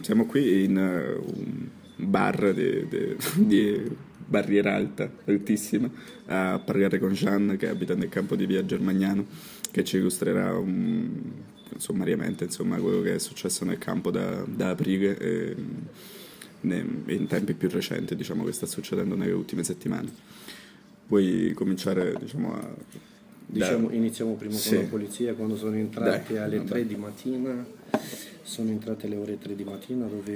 siamo qui in un bar di barriera alta, altissima, a parlare con Jean, che abita nel campo di Via Germaniano, che ci illustrerà sommariamente quello che è successo nel campo da aprile e in tempi più recenti, diciamo, che sta succedendo nelle ultime settimane. Vuoi cominciare, iniziamo prima con la polizia. Quando sono entrati alle 3 di mattina, sono entrate alle ore 3 di mattina, dove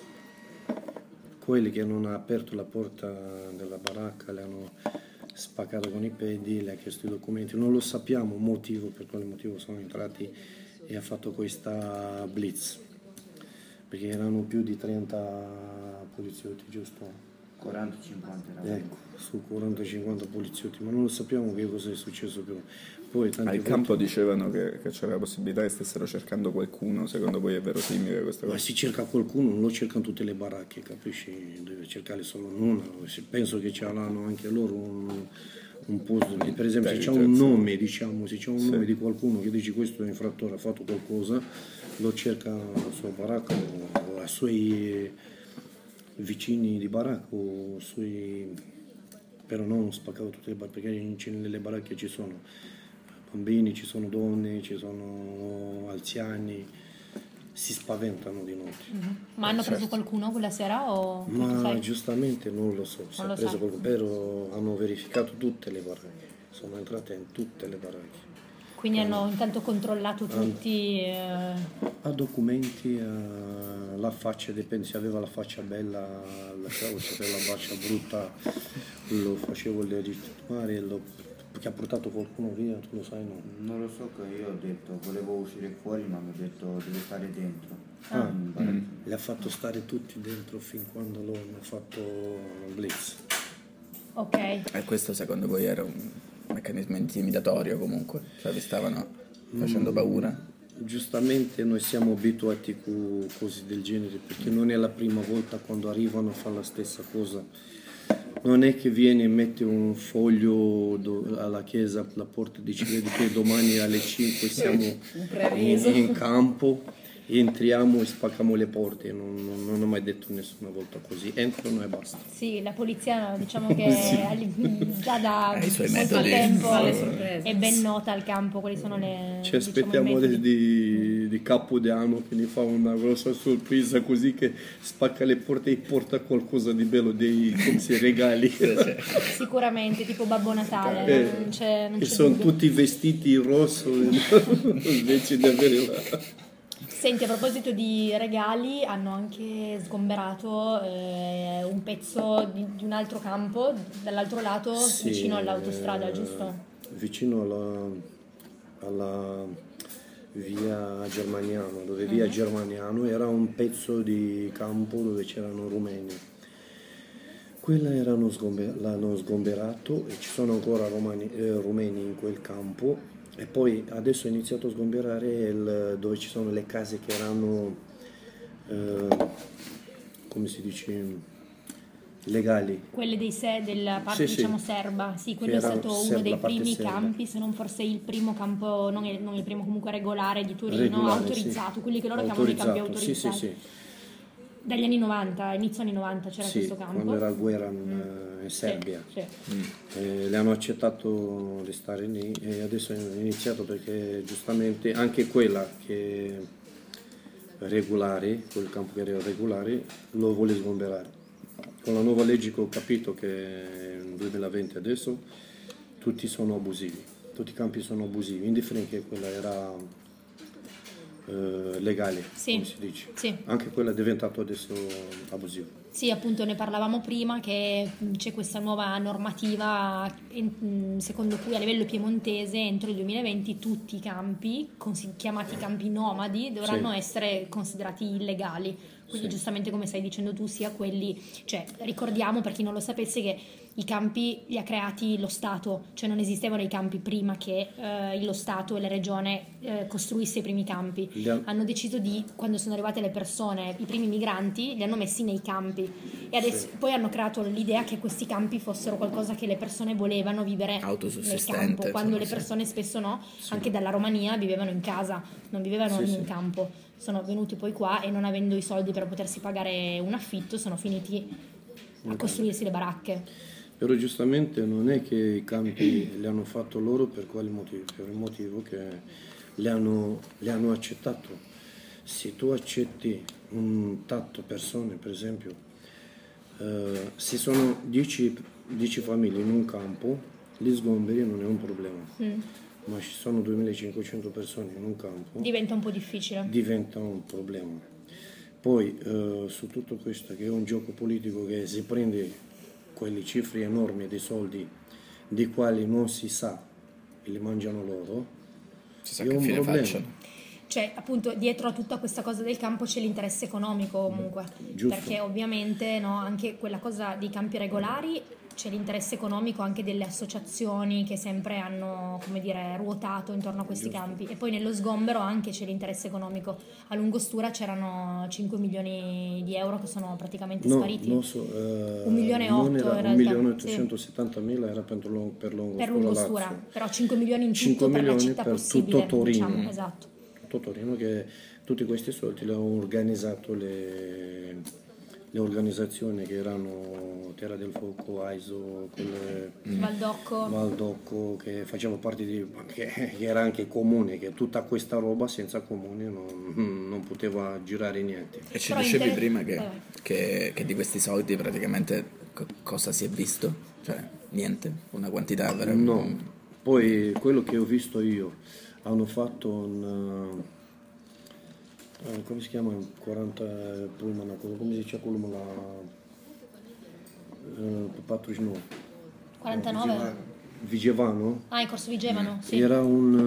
quelli che hanno aperto la porta della baracca le hanno spaccato con i piedi, le ha chiesto i documenti. Non lo sappiamo per quale motivo sono entrati e ha fatto questa blitz, perché erano più di 30 poliziotti, giusto? 40-50 ecco, su 40-50 poliziotti, ma non lo sappiamo che cosa è successo più. Poi al campo dicevano che c'era la possibilità che stessero cercando qualcuno. Secondo voi è verosimile questa cosa? Ma si cerca qualcuno, non lo cercano tutte le baracche, capisci? Deve cercare solo una. Penso che ce l'hanno anche loro un posto. Per esempio, se c'è un nome, se c'è un nome di qualcuno che dice questo infrattore ha fatto qualcosa, lo cerca la sua baracca o ai suoi vicini di baracca o però non spaccato tutte le baracche, perché nelle baracche ci sono bambini, ci sono donne, ci sono anziani, si spaventano di notte. Mm-hmm. Ma hanno preso qualcuno quella sera o Ma giustamente non lo so, se ha preso qualcuno, però hanno verificato tutte le baracche, sono entrate in tutte le baracche. Quindi hanno intanto controllato tutti? A documenti, la faccia, dipende se aveva la faccia bella, lasciavo, se aveva la faccia brutta lo facevo legitimare, perché ha portato qualcuno via, tu lo sai, no? Non lo so, che io ho detto, volevo uscire fuori, ma mi ha detto deve stare dentro. Le ha fatto stare tutti dentro fin quando loro hanno fatto il blitz. Ok. E questo secondo voi era un meccanismo intimidatorio comunque? Cioè vi stavano facendo paura? Giustamente noi siamo abituati a cose del genere, perché non è la prima volta quando arrivano a fare la stessa cosa. Non è che viene e mette un foglio alla chiesa, alla porta, dice che domani alle 5 siamo in campo, entriamo e spacchiamo le porte. Non ho mai detto nessuna volta così, entrano e basta. Sì, la polizia diciamo che già da molto tempo è ben nota al campo quali sono le... Ci aspettiamo di Capodanno che ne fa una grossa sorpresa, così che spacca le porte e porta qualcosa di bello, dei regali. Sicuramente, tipo Babbo Natale, non c'è sono dubbio. tutti vestiti in rosso invece di avere Senti, a proposito di regali, hanno anche sgomberato un pezzo di un altro campo, dall'altro lato, vicino all'autostrada, giusto? Vicino alla via Germaniano, dove via Germaniano era un pezzo di campo dove c'erano rumeni. Quella l'hanno sgomberato e ci sono ancora rumeni in quel campo. E poi adesso è iniziato a sgomberare dove ci sono le case che erano, come si dice, legali. Quelle della parte serba, sì, quello è stato uno dei primi campi, se non forse il primo campo, non il primo comunque regolare di Torino, autorizzato, quelli che loro chiamano i campi autorizzati. Sì. Dagli anni 90, inizio anni 90 c'era questo campo. Quando era guerra in Serbia. Le hanno accettato di stare lì e adesso è iniziato perché giustamente anche quella che è regolare, quel campo che era regolare, lo vuole sgomberare. Con la nuova legge che ho capito che nel 2020 adesso tutti sono abusivi, tutti i campi sono abusivi, indifferente che quella era legale, come si dice. Sì. Anche quella è diventato adesso abusivo. Sì, appunto ne parlavamo prima che c'è questa nuova normativa secondo cui a livello piemontese entro il 2020 tutti i campi, chiamati campi nomadi, dovranno essere considerati illegali. Quindi giustamente come stai dicendo tu, sia quelli, cioè ricordiamo per chi non lo sapesse che i campi li ha creati lo Stato, cioè non esistevano i campi prima che lo Stato e la regione costruisse i primi campi. Hanno deciso quando sono arrivate le persone, i primi migranti, li hanno messi nei campi e adesso poi hanno creato l'idea che questi campi fossero qualcosa che le persone volevano vivere nel campo, quando le persone spesso anche dalla Romania vivevano in casa, non vivevano in un campo. Sono venuti poi qua e non avendo i soldi per potersi pagare un affitto sono finiti a costruirsi le baracche. Però giustamente non è che i campi li hanno fatto loro per quale motivo? Per il motivo che li hanno accettato. Se tu accetti un tatto persone, per esempio, se sono 10 famiglie in un campo, gli sgomberi non è un problema. Ma ci sono 2500 persone in un campo, diventa un po' difficile. Diventa un problema. Poi su tutto questo, che è un gioco politico che si prende quelle cifre enormi di soldi di quali non si sa e li mangiano loro, si sa che fine facciano. Cioè, appunto, dietro a tutta questa cosa del campo c'è l'interesse economico comunque. Giusto. Perché ovviamente anche quella cosa dei campi regolari c'è l'interesse economico anche delle associazioni che sempre hanno, come dire, ruotato intorno a questi campi, e poi nello sgombero anche c'è l'interesse economico. A Lungostura c'erano 5 milioni di euro che sono praticamente spariti. 1,8 milioni in realtà. 1.870.000 era per Lungostura, però 5 milioni in tutto per la città per possibile, tutto Torino. diciamo, esatto. Tutto Torino, che tutti questi soldi li hanno organizzato le organizzazioni che erano Terra del Fuoco, AISO, Valdocco, che faceva parte che era anche comune, che tutta questa roba senza comune non poteva girare niente. E ci dicevi prima che di questi soldi praticamente cosa si è visto? Cioè niente, una quantità veramente... No, poi quello che ho visto io, hanno fatto come si chiama 40 pullman, come si dice pullman Patrușno 49 Vigevano? Ah, in corso Vigevano, sì. Era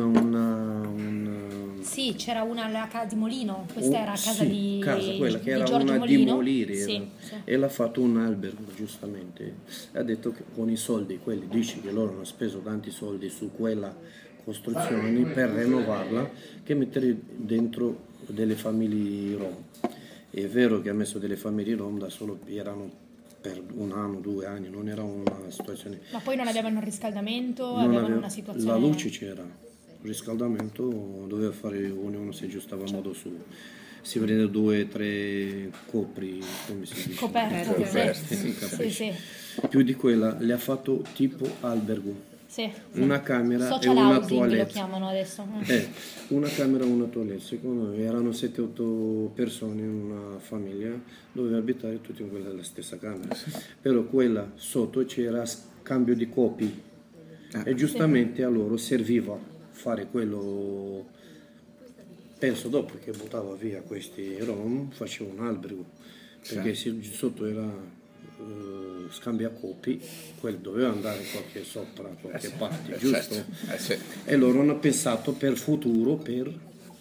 sì, c'era una casa di Molino, questa era quella che era Giorgio una Molino. di Moliri, sì. E l'ha fatto un albergo, giustamente. Ha detto che con i soldi quelli, dice che loro hanno speso tanti soldi su quella costruzione per rinnovarla, che mettere dentro delle famiglie rom. È vero che ha messo delle famiglie rom da solo, erano per 1 anno, 2 anni, non era una situazione... Ma poi non avevano il riscaldamento, avevano una situazione... La luce c'era, il riscaldamento doveva fare, ognuno si aggiustava a modo suo. Si prende 2 o 3 copri, come si dice? Coperte. Sì. Più di quella le ha fatto tipo albergo. Sì. Una camera Social e una housing toilette. lo chiamano adesso. Una camera e una toilette. Secondo me erano 7-8 persone in una famiglia, doveva abitare tutti in quella stessa camera. Però quella sotto c'era scambio di copi e giustamente a loro serviva fare quello. Penso dopo che buttava via questi rom faceva un albergo, perché se sotto era scambia copi, quello doveva andare qualche sopra, qualche parte, giusto? E loro hanno pensato per futuro, per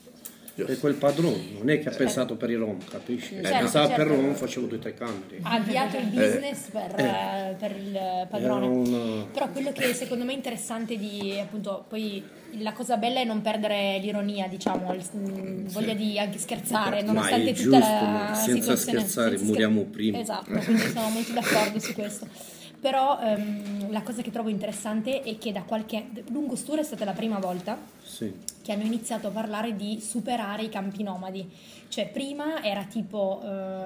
quel padrone, non è che ha pensato per i rom, capisci? Pensava per rom, facevo 2 o 3 camere. Ha avviato il business per il padrone. Però quello che secondo me è interessante appunto, poi la cosa bella è non perdere l'ironia, diciamo, voglia di anche scherzare, nonostante tutta la senza situazione. Scherzare, moriamo prima. Esatto, quindi sono molto d'accordo su questo. Però la cosa che trovo interessante è che Lungostura è stata la prima volta che hanno iniziato a parlare di superare i campi nomadi. Cioè prima era tipo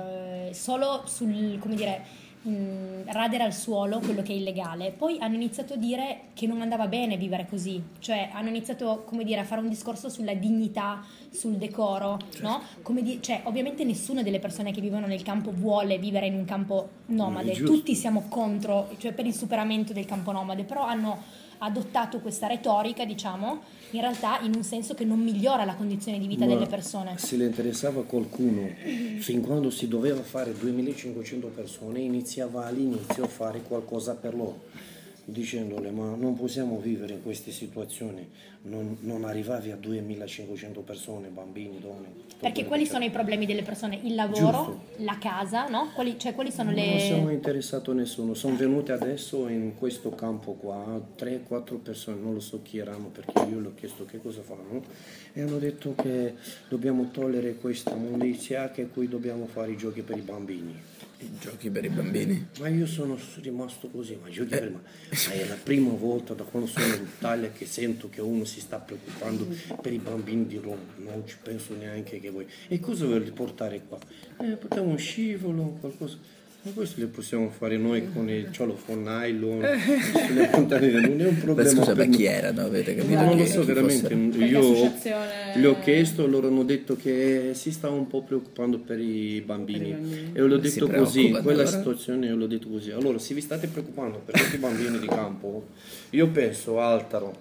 solo sul, come dire, radere al suolo quello che è illegale, poi hanno iniziato a dire che non andava bene vivere così, cioè hanno iniziato, come dire, a fare un discorso sulla dignità, sul decoro, no? Cioè ovviamente nessuna delle persone che vivono nel campo vuole vivere in un campo nomade, tutti siamo contro, cioè per il superamento del campo nomade, però hanno adottato questa retorica, diciamo, in realtà in un senso che non migliora la condizione di vita delle persone. Se le interessava qualcuno, fin quando si doveva fare 2500 persone, iniziava all'inizio a fare qualcosa per loro. dicendole ma non possiamo vivere in queste situazioni, non arrivavi a 2500 persone, bambini, donne. Perché quali sono i problemi delle persone? Il lavoro, la casa, no? Quali sono le... Non siamo interessati a nessuno, sono venute adesso in questo campo qua 3-4 persone, non lo so chi erano perché io le ho chiesto che cosa fanno e hanno detto che dobbiamo togliere questa mondizia che qui dobbiamo fare i giochi per i bambini. I giochi per i bambini? Ma io sono rimasto così, ma giochi per ma è la prima volta da quando sono in Italia che sento che uno si sta preoccupando per i bambini di Roma, non ci penso neanche che voi. E cosa volete portare qua? Portiamo un scivolo, qualcosa. Ma questo le possiamo fare noi con il cellophane nylon, sulle montagne, non è un problema. Ma scusa, per chi noi. erano? Avete capito? Non lo so veramente, io associazione- gli ho chiesto, loro hanno detto che si sta un po' preoccupando per i bambini e io l'ho Si detto così, in preoccupano quella allora? situazione io l'ho detto così. Allora, se vi state preoccupando per questi bambini di campo, io penso, Altaro,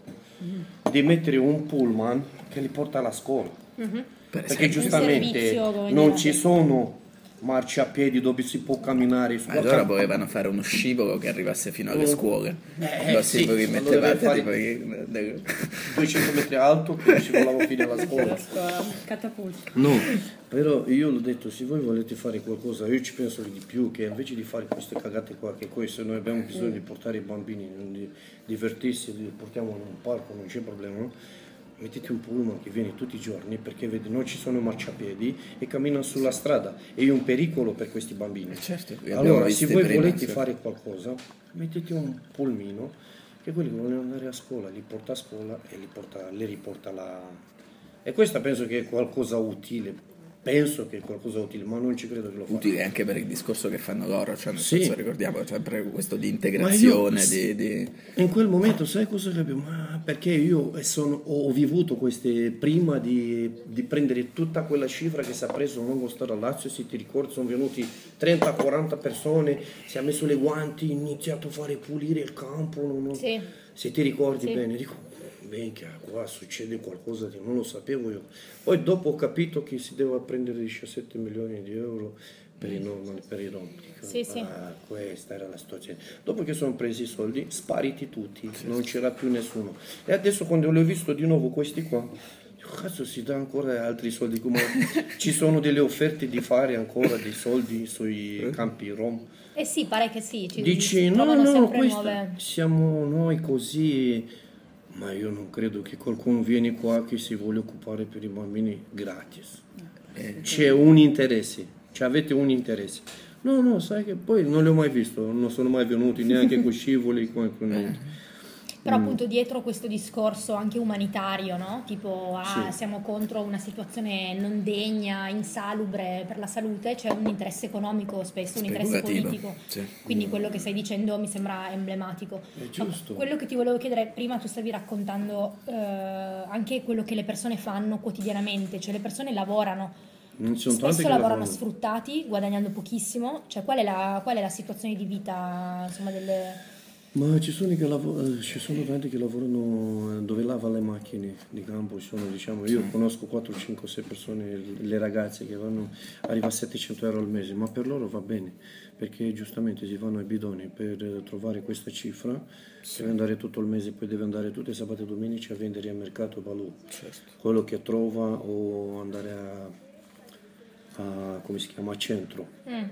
di mettere un pullman che li porta alla scuola. Perché giustamente servizio, come non dire. ci sono marciapiedi dove si può camminare. Ma allora volevano fare uno scivolo che arrivasse fino alle scuole. Così sì, voi allora mettevate deve tipo 200 metri alto che ci volavo fino alla scuola. La scuola, catapulta. No, però io l'ho detto, se voi volete fare qualcosa, io ci penso di più, che invece di fare queste cagate qua, che questo noi abbiamo bisogno di portare i bambini, di divertirsi, li portiamo in un parco, non c'è problema, no? Mettete un pullman che viene tutti i giorni perché vedi, non ci sono marciapiedi e camminano sulla strada, è un pericolo per questi bambini. Certo, li abbiamo Allora, visti se voi prima, volete sì. fare qualcosa, mettete un pulmino che quelli che vogliono andare a scuola, li porta a scuola e li riporta là. E questa penso che è qualcosa utile. Penso che è qualcosa utile, ma non ci credo che lo faccia. Utile anche per il discorso che fanno loro, cioè nel Sì. senso ricordiamo sempre questo di integrazione, Ma io- di... In quel momento sai cosa capivo? Ma perché io ho vivuto queste prima di prendere tutta quella cifra che si è preso a lungo stare a Lazio, se ti ricordi sono venuti 30-40 persone, si è messo le guanti, ha iniziato a fare pulire il campo, Sì. se ti ricordi Sì. bene, dico, minchia, qua succede qualcosa che non lo sapevo io. Poi dopo ho capito che si deve prendere 17 milioni di euro per i rom. Dico, Sì, sì. questa era la situazione. Dopo che sono presi i soldi, spariti tutti, non c'era più nessuno. E adesso quando l'ho visto di nuovo questi qua, dico, cazzo, si dà ancora altri soldi, come ci sono delle offerte di fare ancora dei soldi sui campi rom. Eh sì, pare che sì, Dici, no, trovano no, sempre questa, nuove... siamo noi così, ma io non credo che qualcuno viene qua che si vuole occupare per i bambini gratis. C'è un interesse, cioè avete un interesse. No, sai che poi non li ho mai visto, non sono mai venuti neanche con scivoli, con niente. Però appunto dietro questo discorso anche umanitario, no? Tipo, Sì. siamo contro una situazione non degna, insalubre per la salute, c'è un interesse economico spesso, un interesse Speculativo, politico. sì. Quindi quello che stai dicendo mi sembra emblematico. È giusto. Ma quello che ti volevo chiedere, prima tu stavi raccontando anche quello che le persone fanno quotidianamente, cioè le persone lavorano. Non ci sono tanti Spesso che lavorano sfruttati, guadagnando pochissimo, cioè qual è la situazione di vita, insomma, delle... Ma ci sono tanti che lavorano dove lava le macchine di campo, diciamo, io conosco 4, 5, 6 persone, le ragazze che arrivano a 700 euro al mese, ma per loro va bene, perché giustamente si vanno ai bidoni per trovare questa cifra, deve andare tutto il mese, poi deve andare tutte sabato e domenica a vendere al mercato Balù, quello che trova o andare come si chiama, a centro.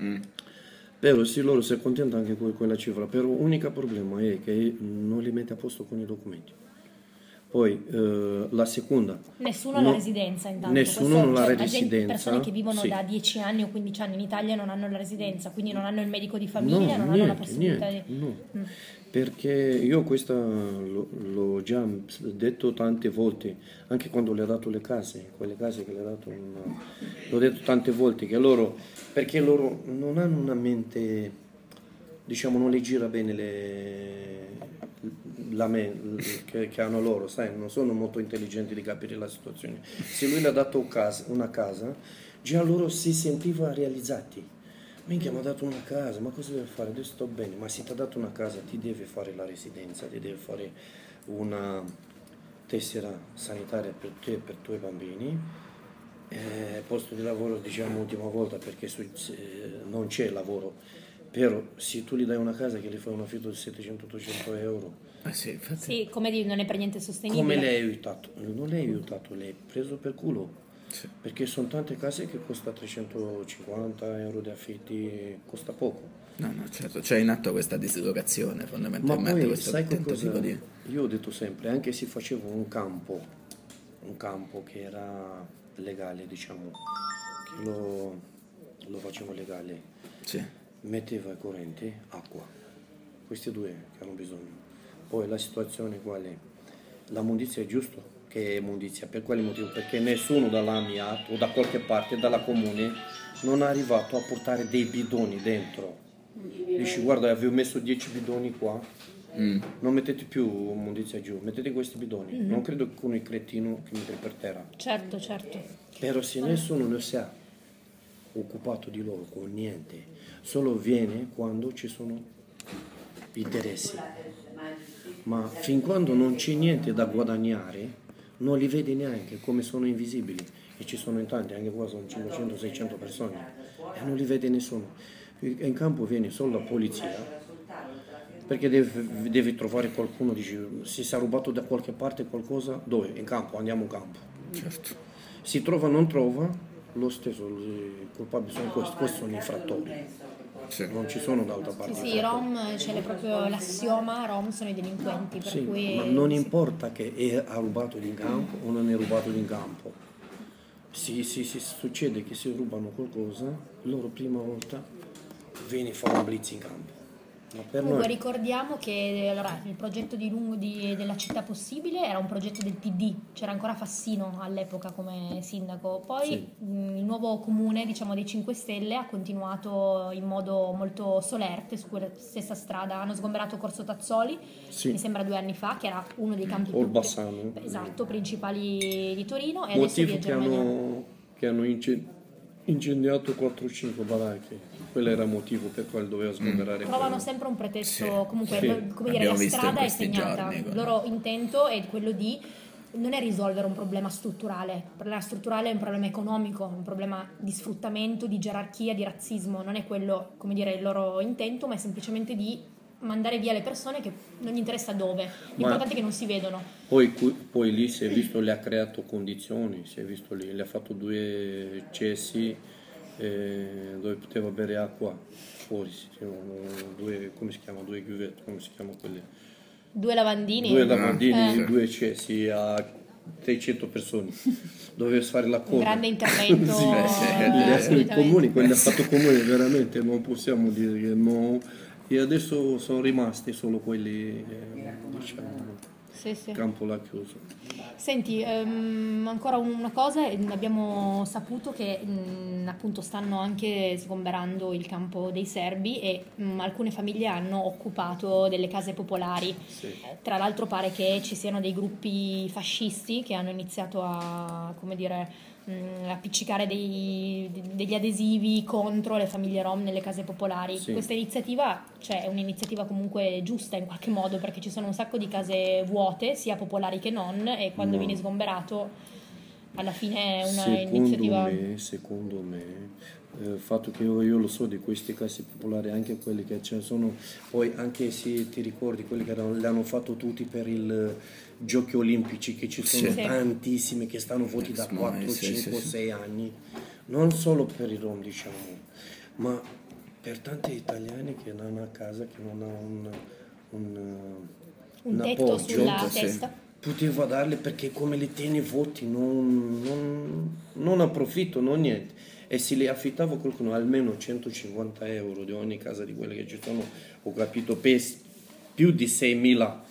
Però sì, loro si accontentano anche con quella cifra, però l'unico problema è che non li mette a posto con i documenti. Poi la seconda... Nessuno ha la residenza intanto. Nessuno Questo, non ha la gente- residenza. persone che vivono sì. da 10 anni o 15 anni in Italia non hanno la residenza, quindi non hanno il medico di famiglia, non hanno la possibilità di... no. Perché io questa l'ho già detto tante volte, anche quando le ho dato le case, quelle case che le ho dato, l'ho detto tante volte che loro, perché loro non hanno una mente, diciamo, non le gira bene che hanno loro, sai, non sono molto intelligenti di capire la situazione. Se lui le ha dato una casa, già loro si sentiva realizzati. Minchia, mi ha dato una casa, ma cosa deve fare? Adesso sto bene, ma se ti ha dato una casa ti deve fare la residenza, ti deve fare una tessera sanitaria per te e per i tuoi bambini, posto di lavoro, diciamo, ultima volta perché non c'è lavoro Però se tu gli dai una casa che gli fai un affitto di 700-800 euro, Sì, infatti. Sì, come dire, non è per niente sostenibile. come l'hai aiutato? Non l'hai aiutato, l'hai preso per culo. Sì. Perché sono tante case che costa 350 euro di affitti, costa poco. No, certo, c'è in atto questa dislocazione Ma fondamentalmente, poi questo sai tentativo qualcosa? di... Io ho detto sempre, anche se facevo un campo che era legale, diciamo, che lo facevo legale, Sì, metteva corrente, acqua, questi due che hanno bisogno. Poi la situazione qual è? La mondizia è giusto che è mondizia, per quale motivo? Perché nessuno dall'AMIAT o da qualche parte, dalla comune, non è arrivato a portare dei bidoni dentro. Dici guarda, avevo messo 10 bidoni qua, non mettete più mondizia giù, mettete questi bidoni. Non credo che uno è cretino che mette per terra. Certo, certo. Però se nessuno non si è occupato di loro con niente, solo viene quando ci sono interessi. Ma fin quando non c'è niente da guadagnare, non li vedi neanche, come sono invisibili. E ci sono in tanti, anche qua sono 500-600 persone, e non li vede nessuno. In campo viene solo la polizia, perché devi trovare qualcuno, dici, se si è rubato da qualche parte qualcosa, dove? In campo, andiamo in campo. certo. Si trova o non trova, lo stesso, i colpabili sono questi sono infrattori. Sì. Non ci sono d'altra Sì, parte. sì, i Rom, c'è proprio l'assioma, Rom sono i delinquenti, per Sì, cui... ma non sì. importa che ha rubato in campo o non è rubato in campo. Se succede che si rubano qualcosa, loro prima volta viene a fare un blitz in campo. Ma per Comunque noi ricordiamo che allora, il progetto della città possibile era un progetto del PD, c'era ancora Fassino all'epoca come sindaco, poi Sì. il nuovo comune, diciamo, dei 5 Stelle ha continuato in modo molto solerte su quella stessa strada, hanno sgomberato Corso Tazzoli, Sì. mi sembra 2 anni fa, che era uno dei campi o il Bassano. esatto, principali di Torino, e adesso Motivo via Germania. che hanno incendiato 4-5 baracche. Quello era il motivo per quale doveva sgomberare. Trovano sempre un pretesto, Sì, comunque sì. come dire, Abbiamo la visto in strada è questi segnata, giorni, il loro intento è quello di non è risolvere un problema strutturale, il problema strutturale è un problema economico, un problema di sfruttamento, di gerarchia, di razzismo, non è quello, come dire, il loro intento, ma è semplicemente di mandare via le persone che non gli interessa dove, l'importante è che non si vedono. Poi lì si è visto, le ha creato condizioni, si è visto lì, le ha fatto 2 cessi dove poteva bere acqua fuori, come si chiama, 2 cuvette, come si chiama quelle? 2 lavandini. 2 lavandini, Sì. 2 cessi a 600 persone, doveva fare la Un coda. grande intervento. Sì, i assolutamente. comuni, quelli ha fatto comune, veramente non possiamo dire che no. E adesso sono rimasti solo quelli, diciamo, Sì, sì. campo là chiuso. Senti, ancora una cosa, abbiamo saputo che appunto stanno anche sgomberando il campo dei serbi e alcune famiglie hanno occupato delle case popolari. Sì. Tra l'altro pare che ci siano dei gruppi fascisti che hanno iniziato a, come dire, appiccicare degli adesivi contro le famiglie rom nelle case popolari. Sì. Questa iniziativa, cioè, è un'iniziativa comunque giusta in qualche modo, perché ci sono un sacco di case vuote, sia popolari che non, e quando viene sgomberato alla fine è una iniziativa... Secondo me, il fatto che io lo so di queste case popolari, anche quelli che ce ne sono, poi anche se ti ricordi quelli che le hanno fatto tutti per i giochi olimpici, che ci sono Sì. tantissimi che stanno fuori da 4, Sì, 5, sì. 6 anni, non solo per i rom, diciamo, ma per tanti italiani che non hanno a casa, che non hanno un tetto appoggio, sulla sì. testa. poteva darle, perché come le tiene voti non approfitto, non niente. E se le affittavo qualcuno almeno 150 euro di ogni casa di quelle che ci sono, ho capito, per più di 6.000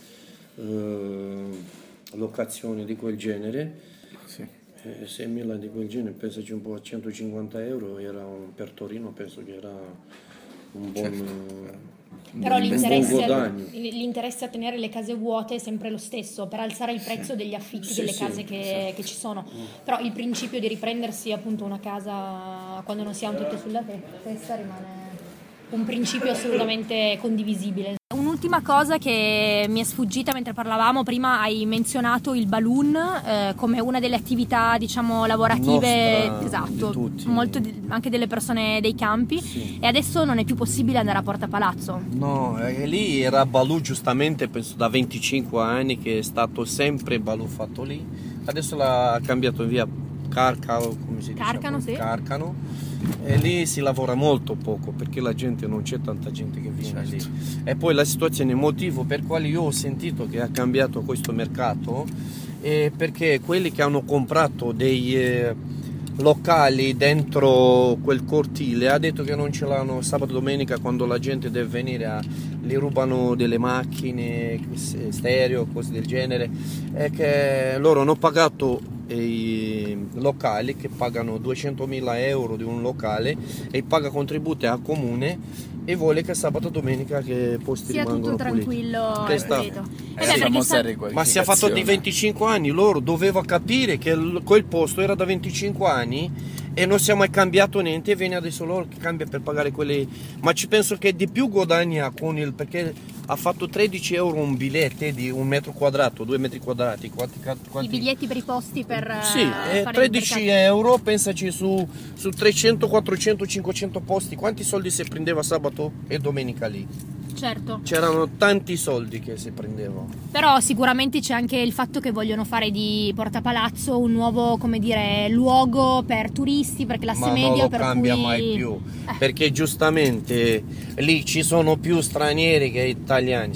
locazioni di quel genere, Sì. 6.000 di quel genere, pensaci un po', a 150 euro era per Torino, penso che era un buon... Però un buon guadagno. l'interesse a tenere le case vuote è sempre lo stesso, per alzare il prezzo degli affitti Sì, delle sì, case che ci sono. Però il principio di riprendersi appunto una casa quando non si ha un tetto sulla testa rimane... un principio assolutamente condivisibile. Un'ultima cosa che mi è sfuggita mentre parlavamo, prima hai menzionato il balloon come una delle attività, diciamo, lavorative, Nostra, esatto, di tutti. anche delle persone dei campi, Sì. e adesso non è più possibile andare a Porta Palazzo. No, lì era balù giustamente, penso da 25 anni che è stato sempre balù fatto lì. Adesso l'ha cambiato via Carcano, come si dice? Carcano, sì. Carcano. E lì si lavora molto poco perché la gente, non c'è tanta gente che viene lì. E poi la situazione, il motivo per quale io ho sentito che ha cambiato questo mercato è perché quelli che hanno comprato dei locali dentro quel cortile ha detto che non ce l'hanno sabato e domenica, quando la gente deve venire li rubano delle macchine stereo, cose del genere, e che loro hanno pagato i locali, che pagano 200.000 euro di un locale e paga contributi al comune, e vuole che sabato e domenica che posti Sia rimangono tutto puliti. tranquillo e Questa- pulito. È la perché famosa Ma si è fatto di 25 anni, loro doveva capire che quel posto era da 25 anni e non si è mai cambiato niente, e viene adesso loro che cambia per pagare quelli. Ma ci penso che di più guadagna con perché ha fatto 13 euro un biglietto di 1 metro quadrato, 2 metri quadrati. I biglietti per i posti per Sì, fare 13 il mercato. euro, pensaci su 300, 400, 500 posti, quanti soldi si prendeva sabato e domenica lì? Certo. C'erano tanti soldi che si prendevano. Però sicuramente c'è anche il fatto che vogliono fare di Porta Palazzo un nuovo, come dire, luogo per turisti, per classe Ma non media, lo per cambia cui mai più, perché giustamente lì ci sono più stranieri che italiani,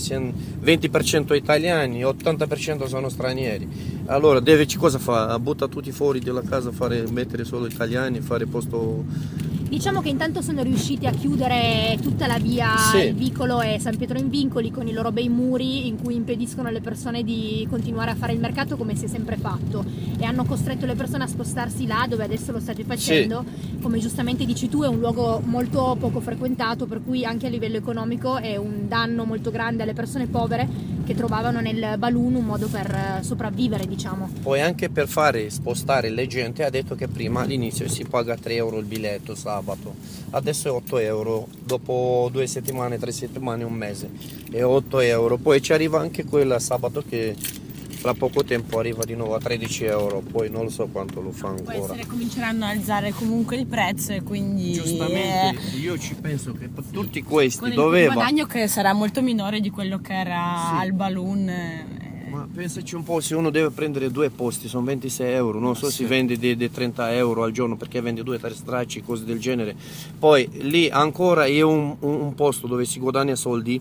20% italiani, 80% sono stranieri. Allora cosa fa? Butta tutti fuori della casa, mettere solo italiani, fare posto. Diciamo che intanto sono riusciti a chiudere tutta la via, Sì. il vicolo e San Pietro in Vincoli, con i loro bei muri in cui impediscono alle persone di continuare a fare il mercato come si è sempre fatto, e hanno costretto le persone a spostarsi là dove adesso lo state facendo. Come giustamente dici tu, è un luogo molto poco frequentato, per cui anche a livello economico è un danno molto grande alle persone povere che trovavano nel balloon un modo per sopravvivere, diciamo. Poi anche per fare spostare le gente ha detto che prima all'inizio si paga 3 euro il biglietto sabato, adesso è 8 euro, dopo 2 settimane, 3 settimane, un mese è 8 euro, poi ci arriva anche quella sabato che fra poco tempo arriva di nuovo a 13 euro, poi non lo so quanto lo fa Può ancora. essere cominceranno a alzare comunque il prezzo, e quindi Giustamente io ci penso che per tutti questi con il doveva. guadagno che sarà molto minore di quello che era Sì. al balloon. Ma pensaci un po', se uno deve prendere 2 posti sono 26 euro, non so, si vende di 30 euro al giorno perché vende 2-3 stracci, cose del genere. Poi lì ancora è un posto dove si guadagna soldi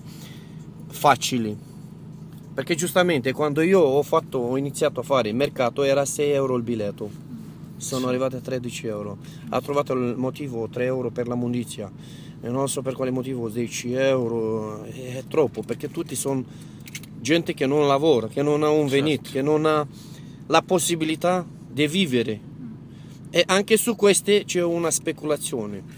facili, perché giustamente quando io ho iniziato a fare il mercato era 6 euro il biglietto, sono arrivati a 13 euro. Ha trovato il motivo 3 euro per la mondizia, e non so per quale motivo 10 euro, è troppo, perché tutti sono gente che non lavora, che non ha un venit, che non ha la possibilità di vivere, e anche su queste c'è una speculazione.